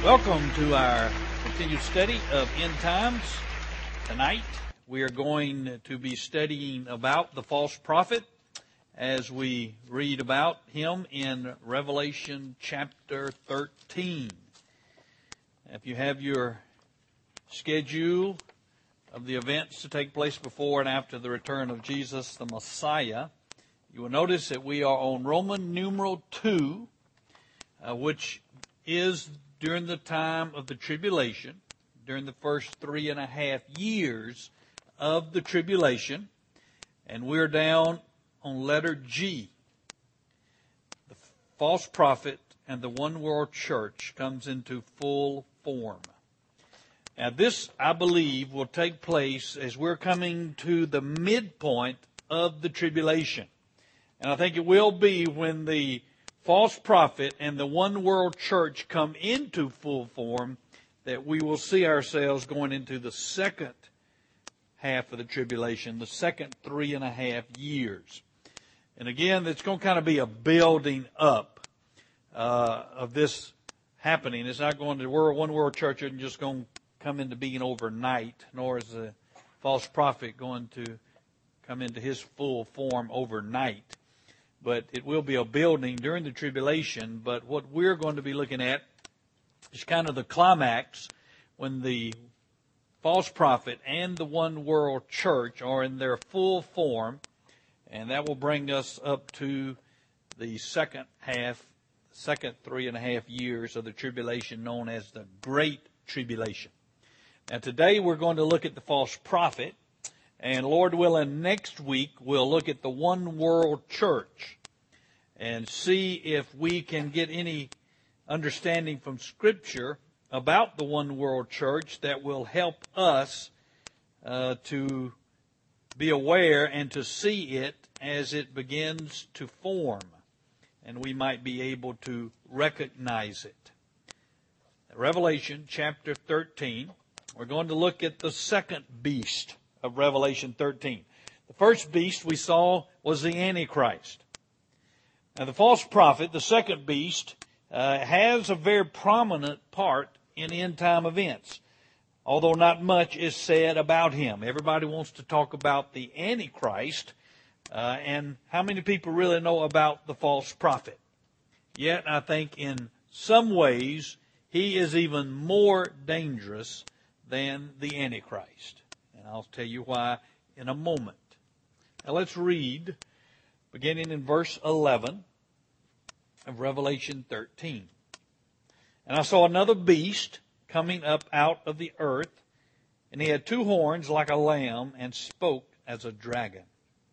Welcome to our continued study of end times. Tonight we are going to be studying about the false prophet as we read about him in Revelation chapter 13. If you have your schedule of the events to take place before and after the return of Jesus the Messiah, you will notice that we are on Roman numeral 2, which is during the time of the tribulation, during the first 3.5 years of the tribulation, and we're down on letter G. The false prophet and the one world church comes into full form. Now this, I believe, will take place as we're coming to the midpoint of the tribulation. And I think it will be when the false prophet and the one world church come into full form that we will see ourselves going into the second half of the tribulation, the second 3.5 years. And again, it's going to kind of be a building up of this happening. It's not going to, one world church isn't just going to come into being overnight, nor is the false prophet going to come into his full form overnight. But it will be a building during the tribulation. But what we're going to be looking at is kind of the climax when the false prophet and the one world church are in their full form. And that will bring us up to the second 3.5 years of the tribulation known as the Great Tribulation. Now today we're going to look at the false prophet. And Lord willing, next week we'll look at the one world church and see if we can get any understanding from Scripture about the one world church that will help us to be aware and to see it as it begins to form, and we might be able to recognize it. Revelation chapter 13, we're going to look at the second beast of Revelation 13. The first beast we saw was the Antichrist. Now the false prophet, the second beast, has a very prominent part in end time events, although not much is said about him. Everybody wants to talk about the Antichrist, and how many people really know about the false prophet? Yet I think in some ways he is even more dangerous than the Antichrist. And I'll tell you why in a moment. Now let's read, beginning in verse 11 of Revelation 13. And I saw another beast coming up out of the earth, and he had 2 horns like a lamb, and spoke as a dragon.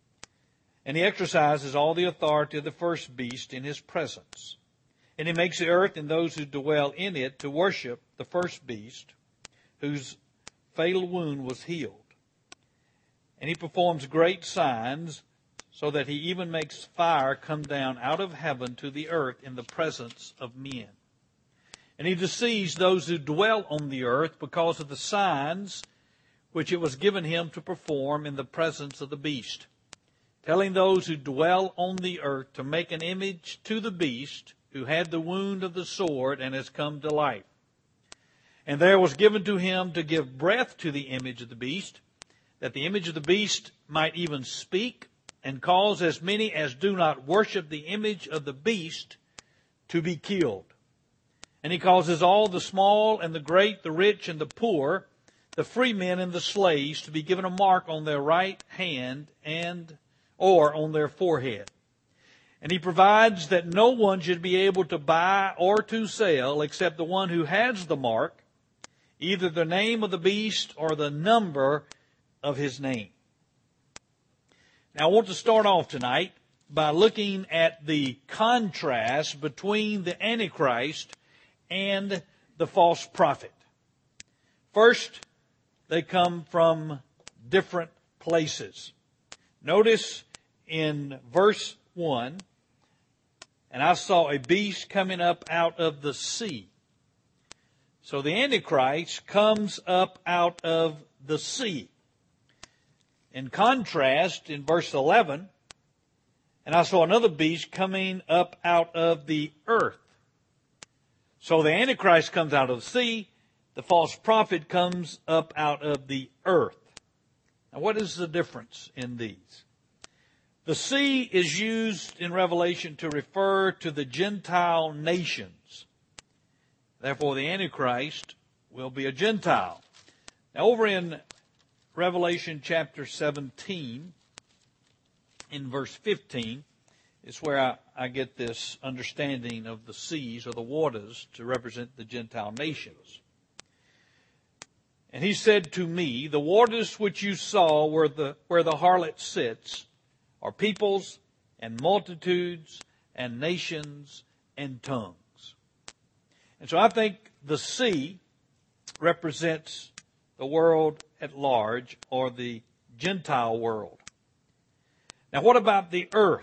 And he exercises all the authority of the first beast in his presence. And he makes the earth and those who dwell in it to worship the first beast, whose fatal wound was healed. And he performs great signs, so that he even makes fire come down out of heaven to the earth in the presence of men. And he deceives those who dwell on the earth because of the signs which it was given him to perform in the presence of the beast, telling those who dwell on the earth to make an image to the beast who had the wound of the sword and has come to life. And there was given to him to give breath to the image of the beast, that the image of the beast might even speak, and cause as many as do not worship the image of the beast to be killed. And he causes all the small and the great, the rich and the poor, the free men and the slaves to be given a mark on their right hand or on their forehead. And he provides that no one should be able to buy or to sell except the one who has the mark, either the name of the beast or the number of his name. Now, I want to start off tonight by looking at the contrast between the Antichrist and the false prophet. First, they come from different places. Notice in verse 1, and I saw a beast coming up out of the sea. So the Antichrist comes up out of the sea. In contrast, in verse 11, and I saw another beast coming up out of the earth. So the Antichrist comes out of the sea. The false prophet comes up out of the earth. Now, what is the difference in these? The sea is used in Revelation to refer to the Gentile nations. Therefore, the Antichrist will be a Gentile. Now, over in Revelation chapter 17, in verse 15, is where I get this understanding of the seas or the waters to represent the Gentile nations. And he said to me, the waters which you saw where the harlot sits are peoples and multitudes and nations and tongues. And so I think the sea represents the world at large, or the Gentile world. Now what about the earth?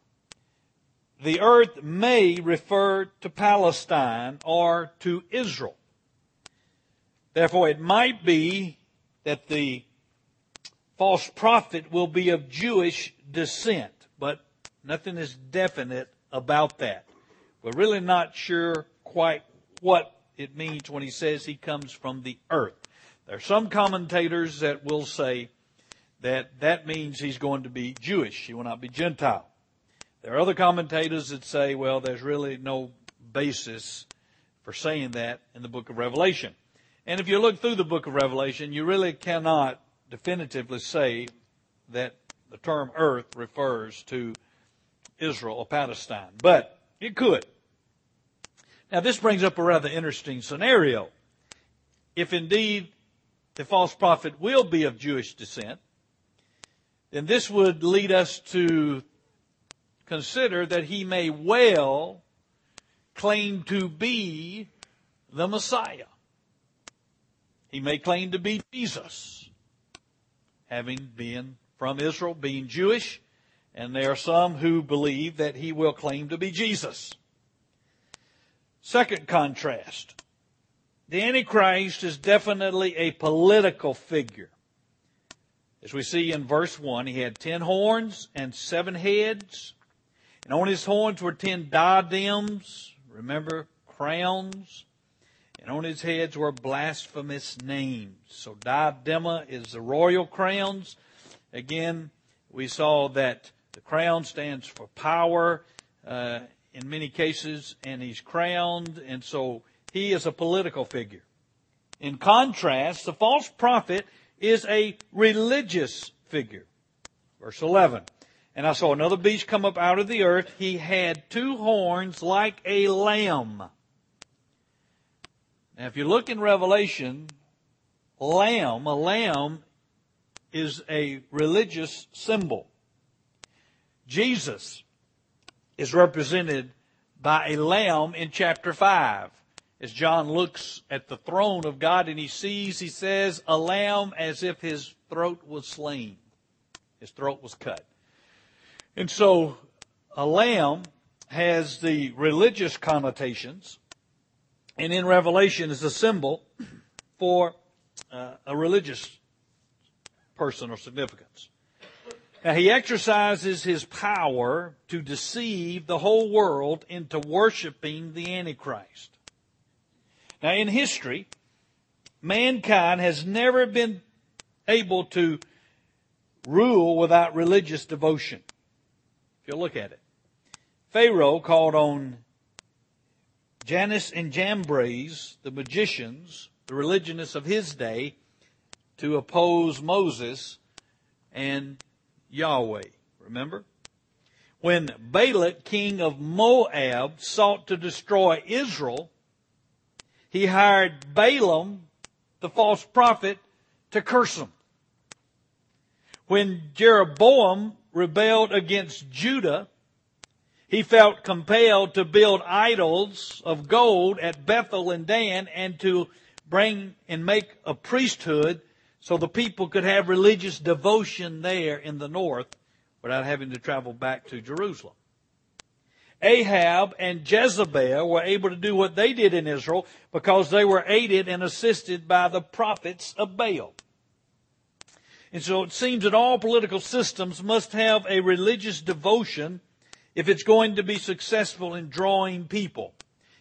The earth may refer to Palestine or to Israel. Therefore, it might be that the false prophet will be of Jewish descent, but nothing is definite about that. We're really not sure quite what it means when he says he comes from the earth. There are some commentators that will say that that means he's going to be Jewish. He will not be Gentile. There are other commentators that say, well, there's really no basis for saying that in the book of Revelation. And if you look through the book of Revelation, you really cannot definitively say that the term earth refers to Israel or Palestine. But it could. Now this brings up a rather interesting scenario. If indeed the false prophet will be of Jewish descent, then this would lead us to consider that he may well claim to be the Messiah. He may claim to be Jesus, having been from Israel, being Jewish, and there are some who believe that he will claim to be Jesus. Second contrast. The Antichrist is definitely a political figure. As we see in verse 1, he had 10 horns and 7 heads. And on his horns were 10 diadems, remember, crowns. And on his heads were blasphemous names. So diadema is the royal crowns. Again, we saw that the crown stands for power in many cases, and he's crowned, and so he is a political figure. In contrast, the false prophet is a religious figure. Verse 11. And I saw another beast come up out of the earth. He had 2 horns like a lamb. Now, if you look in Revelation, a lamb is a religious symbol. Jesus is represented by a lamb in chapter 5. As John looks at the throne of God and he says, a lamb as if his throat was slain. His throat was cut. And so a lamb has the religious connotations, and in Revelation is a symbol for a religious person or significance. Now, he exercises his power to deceive the whole world into worshiping the Antichrist. Now, in history, mankind has never been able to rule without religious devotion. If you look at it. Pharaoh called on Jannes and Jambres, the magicians, the religionists of his day, to oppose Moses and Yahweh. Remember? When Balak, king of Moab, sought to destroy Israel, he hired Balaam, the false prophet, to curse them. When Jeroboam rebelled against Judah, he felt compelled to build idols of gold at Bethel and Dan and to bring and make a priesthood so the people could have religious devotion there in the north without having to travel back to Jerusalem. Ahab and Jezebel were able to do what they did in Israel because they were aided and assisted by the prophets of Baal. And so it seems that all political systems must have a religious devotion if it's going to be successful in drawing people.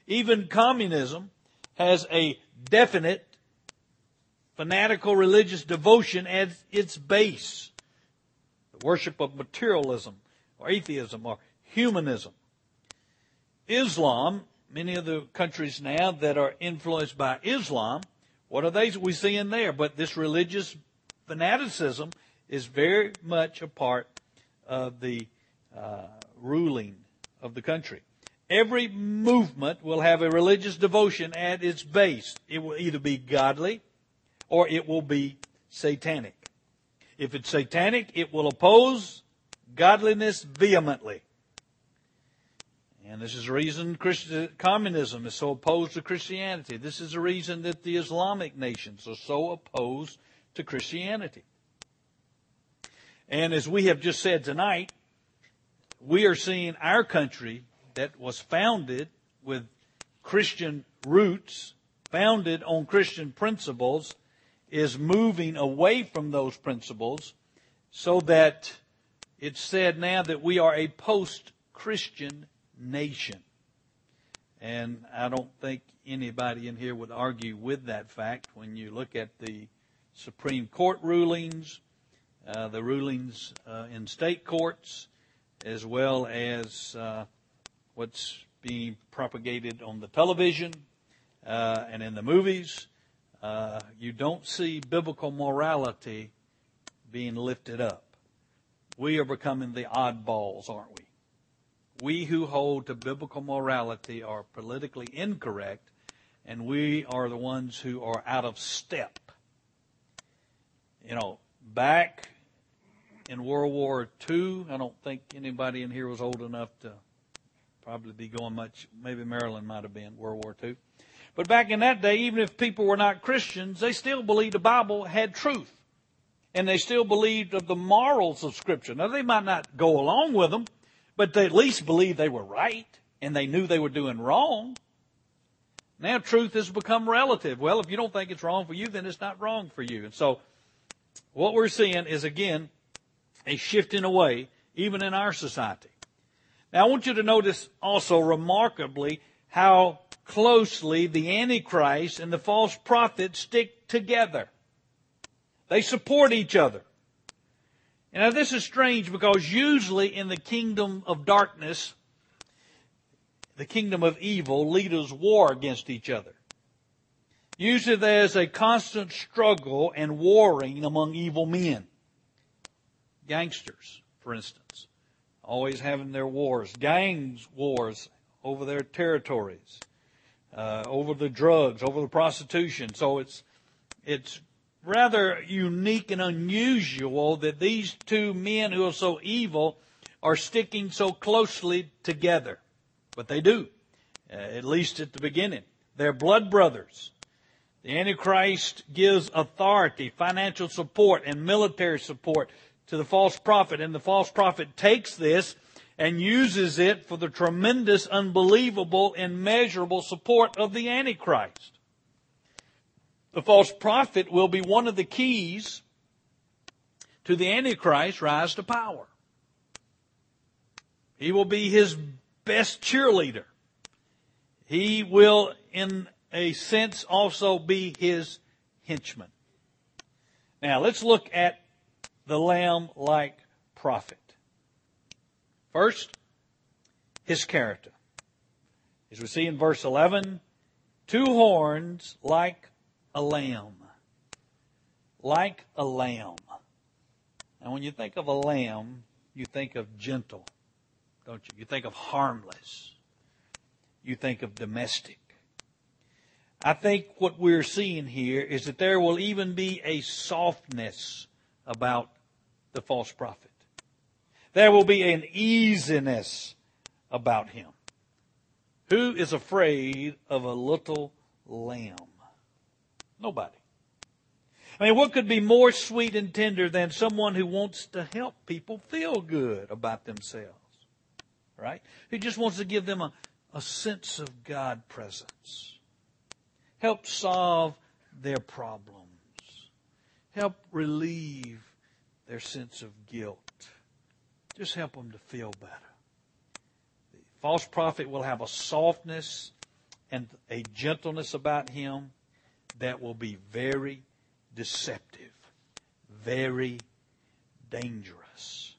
Even communism has a definite fanatical religious devotion as its base. The worship of materialism or atheism or humanism. Islam, many of the countries now that are influenced by Islam, what are they we see in there? But this religious fanaticism is very much a part of the ruling of the country. Every movement will have a religious devotion at its base. It will either be godly or it will be satanic. If it's satanic, it will oppose godliness vehemently. And this is the reason communism is so opposed to Christianity. This is the reason that the Islamic nations are so opposed to Christianity. And as we have just said tonight, we are seeing our country that was founded with Christian roots, founded on Christian principles, is moving away from those principles so that it's said now that we are a post-Christian nation. And I don't think anybody in here would argue with that fact when you look at the Supreme Court rulings, the rulings in state courts, as well as what's being propagated on the television and in the movies. You don't see biblical morality being lifted up. We are becoming the oddballs, aren't we? We who hold to biblical morality are politically incorrect, and we are the ones who are out of step. You know, back in World War II, I don't think anybody in here was old enough to probably be going much. Maybe Marilyn might have been, World War II. But back in that day, even if people were not Christians, they still believed the Bible had truth. And they still believed of the morals of Scripture. Now, they might not go along with them, but they at least believed they were right, and they knew they were doing wrong. Now, truth has become relative. Well, if you don't think it's wrong for you, then it's not wrong for you. And so, what we're seeing is, again, a shifting away, even in our society. Now, I want you to notice also, remarkably, how closely the Antichrist and the false prophet stick together. They support each other. And now this is strange because usually in the kingdom of darkness, the kingdom of evil, leaders war against each other. Usually there's a constant struggle and warring among evil men. Gangsters, for instance, always having their wars. Gangs wars over their territories, over the drugs, over the prostitution. So it's rather unique and unusual that these two men who are so evil are sticking so closely together. But they do, at least at the beginning. They're blood brothers. The Antichrist gives authority, financial support, and military support to the false prophet. And the false prophet takes this and uses it for the tremendous, unbelievable, immeasurable support of the Antichrist. The false prophet will be one of the keys to the Antichrist's rise to power. He will be his best cheerleader. He will, in a sense, also be his henchman. Now, let's look at the lamb-like prophet. First, his character. As we see in verse 11, 2 horns like a lamb. Like a lamb. And when you think of a lamb, you think of gentle, don't you? You think of harmless. You think of domestic. I think what we're seeing here is that there will even be a softness about the false prophet. There will be an easiness about him. Who is afraid of a little lamb? Nobody. I mean, what could be more sweet and tender than someone who wants to help people feel good about themselves? Right? Who just wants to give them a sense of God presence. Help solve their problems. Help relieve their sense of guilt. Just help them to feel better. The false prophet will have a softness and a gentleness about him that will be very deceptive, very dangerous.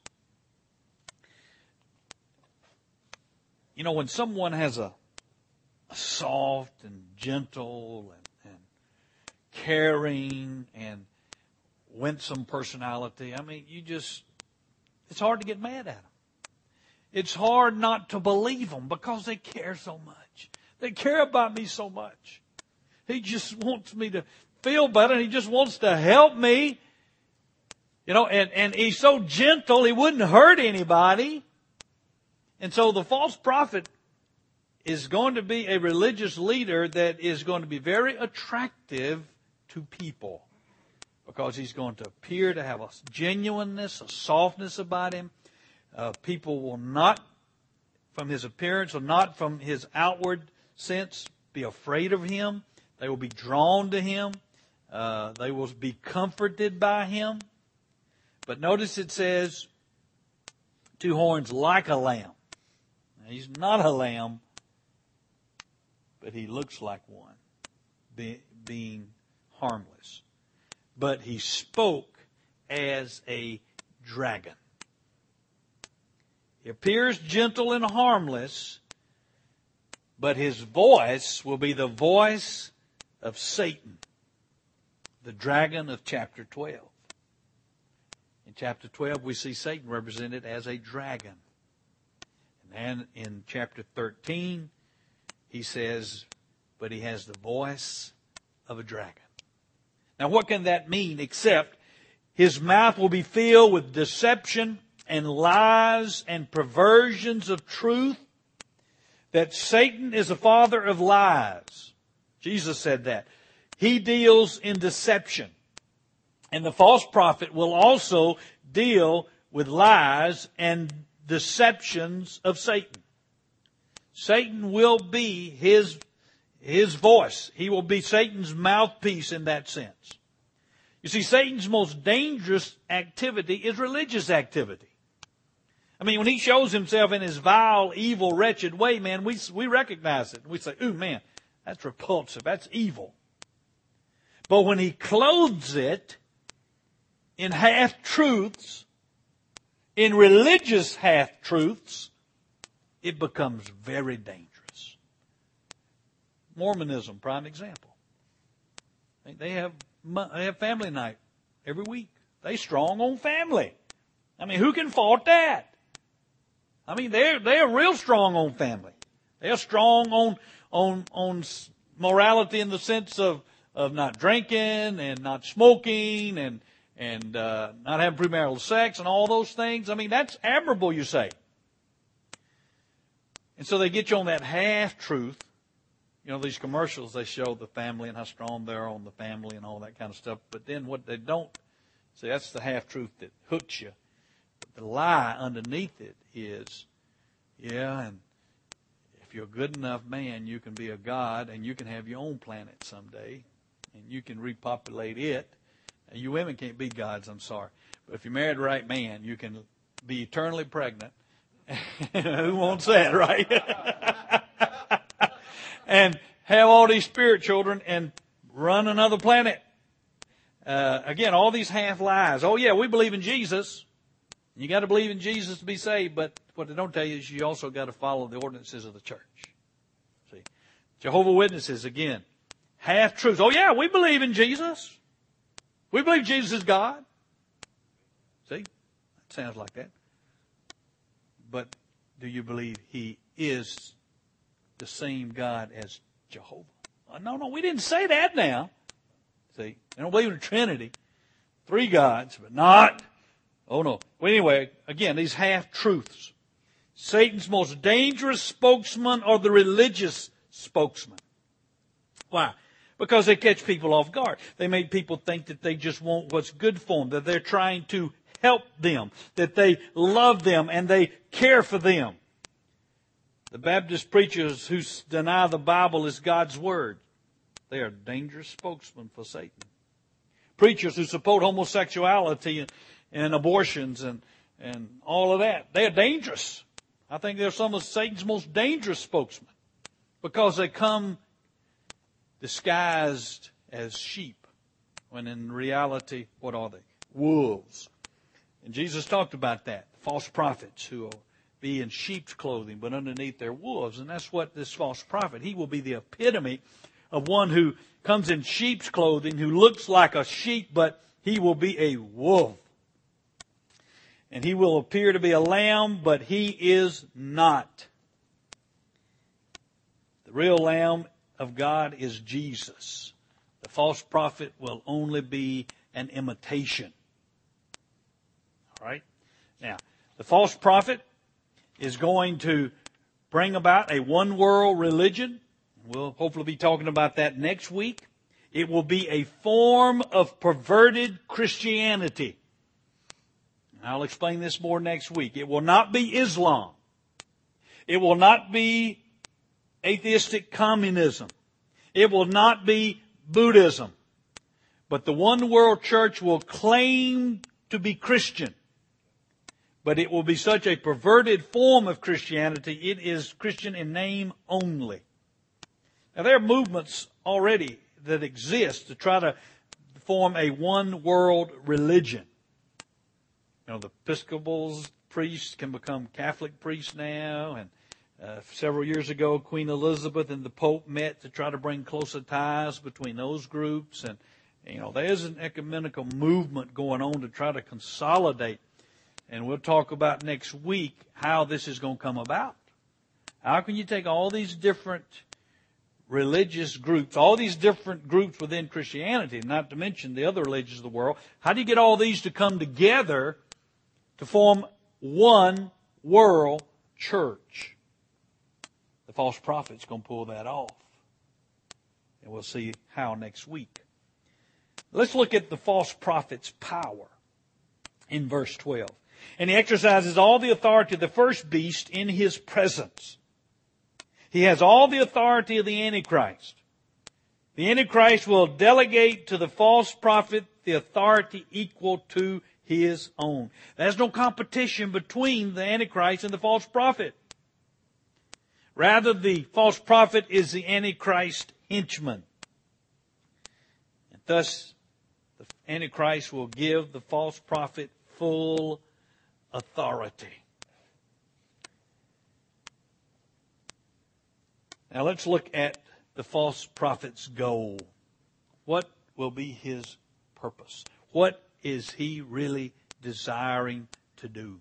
You know, when someone has a soft and gentle and caring and winsome personality, I mean, it's hard to get mad at them. It's hard not to believe them because they care so much. They care about me so much. He just wants me to feel better, and he just wants to help me. You know, and he's so gentle, he wouldn't hurt anybody. And so the false prophet is going to be a religious leader that is going to be very attractive to people because he's going to appear to have a genuineness, a softness about him. People will not, from his appearance or not from his outward sense, be afraid of him. They will be drawn to him. They will be comforted by him. But notice it says, 2 horns like a lamb. Now, he's not a lamb, but he looks like one, being harmless. But he spoke as a dragon. He appears gentle and harmless, but his voice will be the voice of Satan, the dragon of chapter 12. In chapter 12, we see Satan represented as a dragon. And then in chapter 13, he says, but he has the voice of a dragon. Now, what can that mean except his mouth will be filled with deception and lies and perversions of truth? That Satan is the father of lies. Jesus said that. He deals in deception. And the false prophet will also deal with lies and deceptions of Satan. Satan will be his voice. He will be Satan's mouthpiece in that sense. You see, Satan's most dangerous activity is religious activity. I mean, when he shows himself in his vile, evil, wretched way, man, we recognize it. We say, ooh, man, that's repulsive. That's evil. But when he clothes it in half-truths, in religious half-truths, it becomes very dangerous. Mormonism, prime example. They have family night every week. They strong on family. I mean, who can fault that? I mean, they're real strong on family. They're strong on morality in the sense of not drinking and not smoking and not having premarital sex and all those things. I mean, that's admirable, you say. And so they get you on that half-truth. You know, these commercials, they show the family and how strong they are on the family and all that kind of stuff. But then what they don't, see, that's the half-truth that hooks you. But the lie underneath it is, yeah, and if you're a good enough man, you can be a god and you can have your own planet someday and you can repopulate it. And you women can't be gods, I'm sorry. But if you marry the right man, you can be eternally pregnant. Who wants that, right? And have all these spirit children and run another planet. Again, all these half lies. Oh, yeah, we believe in Jesus. You got to believe in Jesus to be saved, but what they don't tell you is you also got to follow the ordinances of the church. See, Jehovah's Witnesses, again, half-truths. Oh, yeah, we believe in Jesus. We believe Jesus is God. See, that sounds like that. But do you believe He is the same God as Jehovah? No, we didn't say that now. See, they don't believe in the Trinity. 3 gods, but not. Oh, no. Well, anyway, again, these half-truths. Satan's most dangerous spokesman are the religious spokesman. Why? Because they catch people off guard. They make people think that they just want what's good for them, that they're trying to help them, that they love them and they care for them. The Baptist preachers who deny the Bible is God's Word, they are dangerous spokesmen for Satan. Preachers who support homosexuality and abortions and all of that, they are dangerous. I think they're some of Satan's most dangerous spokesmen because they come disguised as sheep, when in reality, what are they? Wolves. And Jesus talked about that. False prophets who will be in sheep's clothing, but underneath they're wolves. And that's what this false prophet, he will be the epitome of one who comes in sheep's clothing, who looks like a sheep, but he will be a wolf. And he will appear to be a lamb, but he is not. The real Lamb of God is Jesus. The false prophet will only be an imitation. All right? Now, the false prophet is going to bring about a one-world religion. We'll hopefully be talking about that next week. It will be a form of perverted Christianity. I'll explain this more next week. It will not be Islam. It will not be atheistic communism. It will not be Buddhism. But the one world church will claim to be Christian. But it will be such a perverted form of Christianity, it is Christian in name only. Now there are movements already that exist to try to form a one world religion. You know, the Episcopal priests can become Catholic priests now, and several years ago, Queen Elizabeth and the Pope met to try to bring closer ties between those groups. And, you know, there is an ecumenical movement going on to try to consolidate. And we'll talk about next week how this is going to come about. How can you take all these different religious groups, all these different groups within Christianity, not to mention the other religions of the world, how do you get all these to come together to form one world church? The false prophet's going to pull that off. And we'll see how next week. Let's look at the false prophet's power in verse 12. And he exercises all the authority of the first beast in his presence. He has all the authority of the Antichrist. The Antichrist will delegate to the false prophet the authority equal to his own. There's no competition between the Antichrist and the false prophet. Rather, the false prophet is the Antichrist henchman. And thus, the Antichrist will give the false prophet full authority. Now let's look at the false prophet's goal. What will be his purpose? What is he really desiring to do?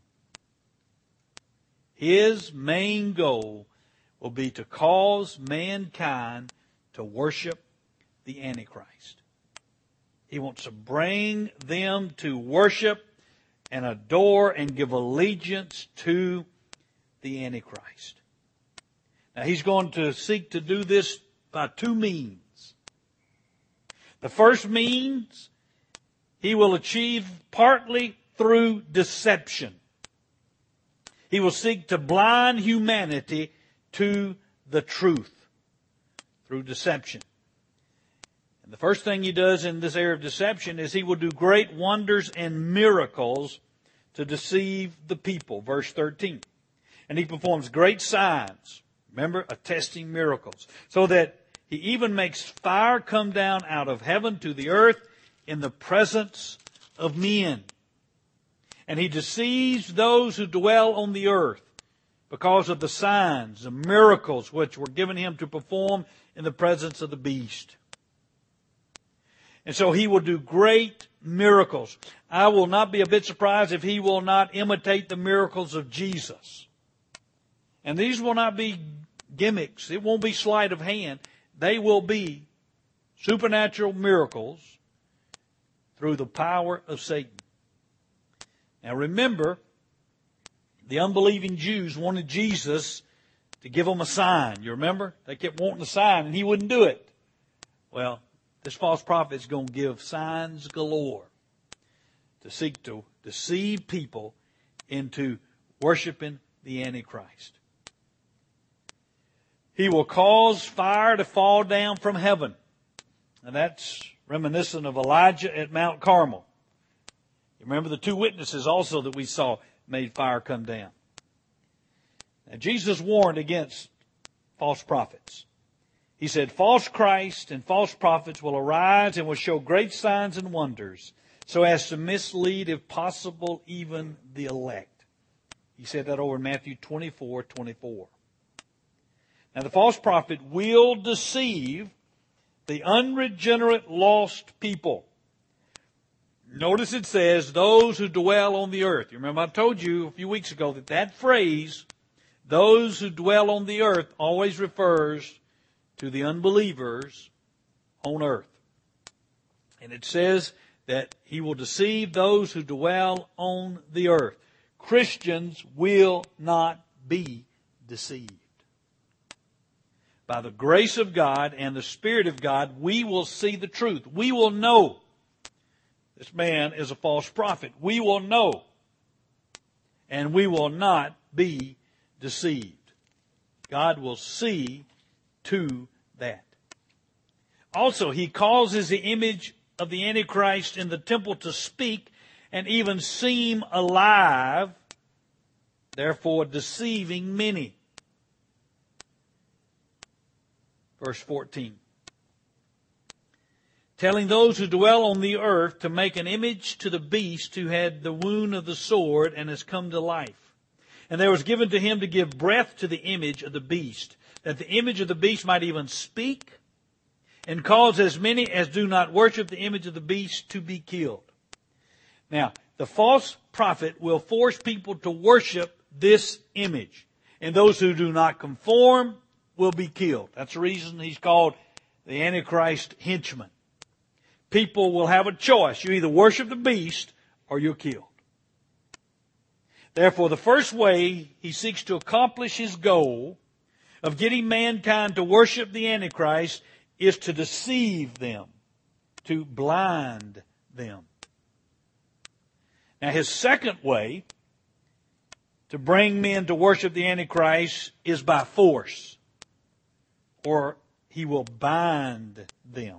His main goal will be to cause mankind to worship the Antichrist. He wants to bring them to worship and adore and give allegiance to the Antichrist. Now he's going to seek to do this by two means. The first means he will achieve partly through deception. He will seek to blind humanity to the truth through deception. And the first thing he does in this area of deception is he will do great wonders and miracles to deceive the people. Verse 13. And he performs great signs. Remember, attesting miracles. So that he even makes fire come down out of heaven to the earth in the presence of men. And he deceives those who dwell on the earth because of the signs, the miracles which were given him to perform in the presence of the beast. And so he will do great miracles. I will not be a bit surprised if he will not imitate the miracles of Jesus. And these will not be gimmicks. It won't be sleight of hand. They will be supernatural miracles through the power of Satan. Now remember, the unbelieving Jews wanted Jesus to give them a sign. You remember? They kept wanting a sign and he wouldn't do it. Well, this false prophet is going to give signs galore to seek to deceive people into worshiping the Antichrist. He will cause fire to fall down from heaven. And that's reminiscent of Elijah at Mount Carmel. You remember the two witnesses also that we saw made fire come down. Now Jesus warned against false prophets. He said, false Christ and false prophets will arise and will show great signs and wonders, so as to mislead, if possible, even the elect. He said that over in Matthew 24:24. Now the false prophet will deceive the unregenerate lost people. Notice it says, those who dwell on the earth. You remember I told you a few weeks ago that that phrase, those who dwell on the earth, always refers to the unbelievers on earth. And it says that he will deceive those who dwell on the earth. Christians will not be deceived. By the grace of God and the Spirit of God, we will see the truth. We will know this man is a false prophet. We will know. And we will not be deceived. God will see to that. Also, he causes the image of the Antichrist in the temple to speak and even seem alive, therefore deceiving many. Verse 14. Telling those who dwell on the earth to make an image to the beast who had the wound of the sword and has come to life. And there was given to him to give breath to the image of the beast, that the image of the beast might even speak and cause as many as do not worship the image of the beast to be killed. Now, the false prophet will force people to worship this image. And those who do not conform will be killed. That's the reason he's called the Antichrist henchman. People will have a choice. You either worship the beast or you're killed. Therefore, the first way he seeks to accomplish his goal of getting mankind to worship the Antichrist is to deceive them, to blind them. Now, his second way to bring men to worship the Antichrist is by force, or he will bind them.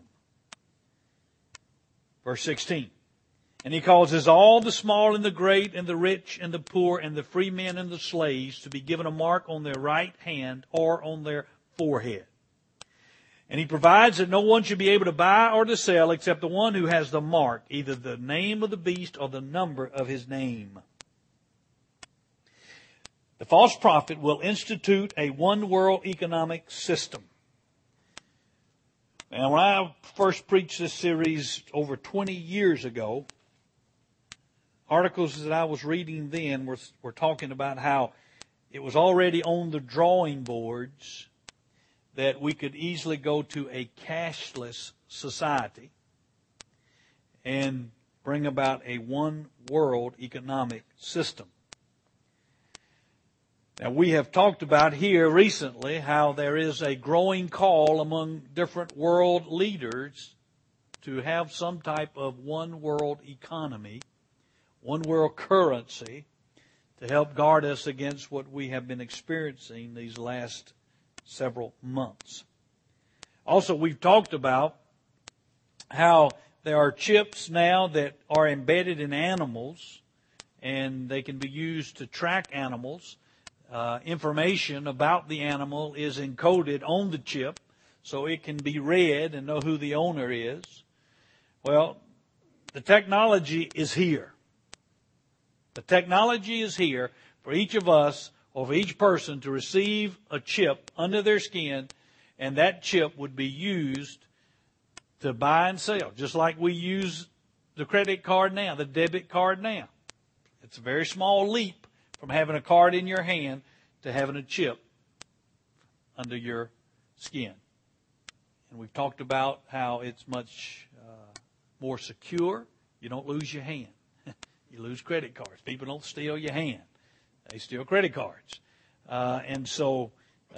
Verse 16. And he causes all the small and the great and the rich and the poor and the free men and the slaves to be given a mark on their right hand or on their forehead. And he provides that no one should be able to buy or to sell except the one who has the mark, either the name of the beast or the number of his name. The false prophet will institute a one-world economic system. And when I first preached this series over 20 years ago, articles that I was reading then were talking about how it was already on the drawing boards that we could easily go to a cashless society and bring about a one-world economic system. Now, we have talked about here recently how there is a growing call among different world leaders to have some type of one-world economy, one-world currency, to help guard us against what we have been experiencing these last several months. Also, we've talked about how there are chips now that are embedded in animals, and they can be used to track animals. Information about the animal is encoded on the chip so it can be read and know who the owner is. Well, the technology is here. The technology is here for each of us or for each person to receive a chip under their skin, and that chip would be used to buy and sell, just like we use the credit card now, the debit card now. It's a very small leap from having a card in your hand to having a chip under your skin. And we've talked about how it's much more secure. You don't lose your hand. You lose credit cards. People don't steal your hand. They steal credit cards. And so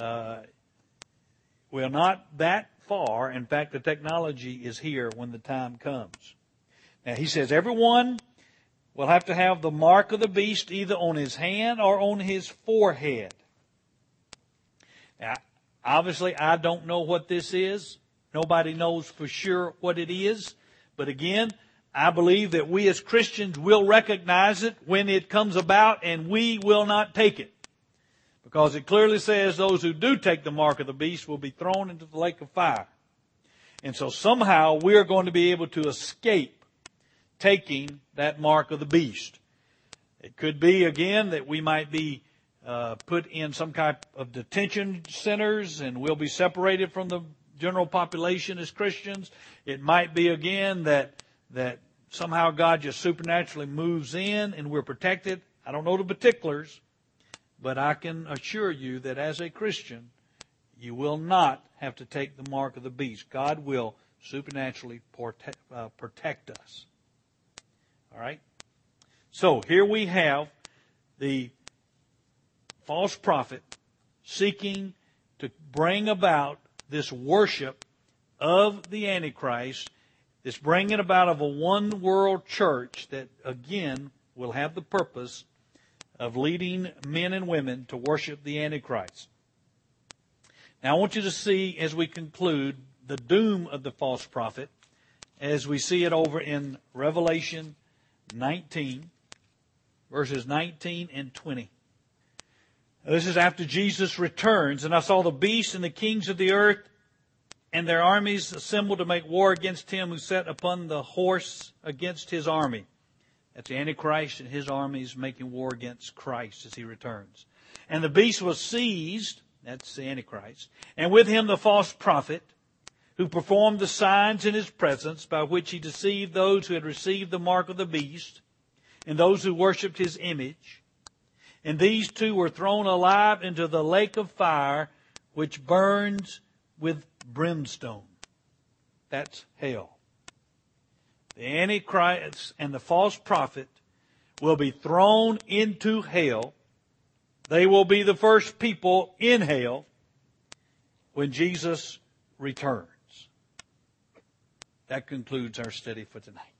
we're not that far. In fact, the technology is here when the time comes. Now, he says everyone will have to have the mark of the beast either on his hand or on his forehead. Now, obviously, I don't know what this is. Nobody knows for sure what it is. But again, I believe that we as Christians will recognize it when it comes about, and we will not take it. Because it clearly says those who do take the mark of the beast will be thrown into the lake of fire. And so somehow we are going to be able to escape taking that mark of the beast. It could be, again, that we might be put in some type of detention centers and we'll be separated from the general population as Christians. It might be, again, that somehow God just supernaturally moves in and we're protected. I don't know the particulars, but I can assure you that as a Christian, you will not have to take the mark of the beast. God will supernaturally protect us. All right? So here we have the false prophet seeking to bring about this worship of the Antichrist, this bringing about of a one world church that, again, will have the purpose of leading men and women to worship the Antichrist. Now I want you to see, as we conclude, the doom of the false prophet as we see it over in Revelation 19, verses 19 and 20. This is after Jesus returns. And I saw the beast and the kings of the earth and their armies assembled to make war against him who sat upon the horse against his army. That's the Antichrist and his armies making war against Christ as he returns. And the beast was seized, that's the Antichrist, and with him the false prophet, who performed the signs in his presence by which he deceived those who had received the mark of the beast and those who worshipped his image. And these two were thrown alive into the lake of fire, which burns with brimstone. That's hell. The Antichrist and the false prophet will be thrown into hell. They will be the first people in hell when Jesus returns. That concludes our study for tonight.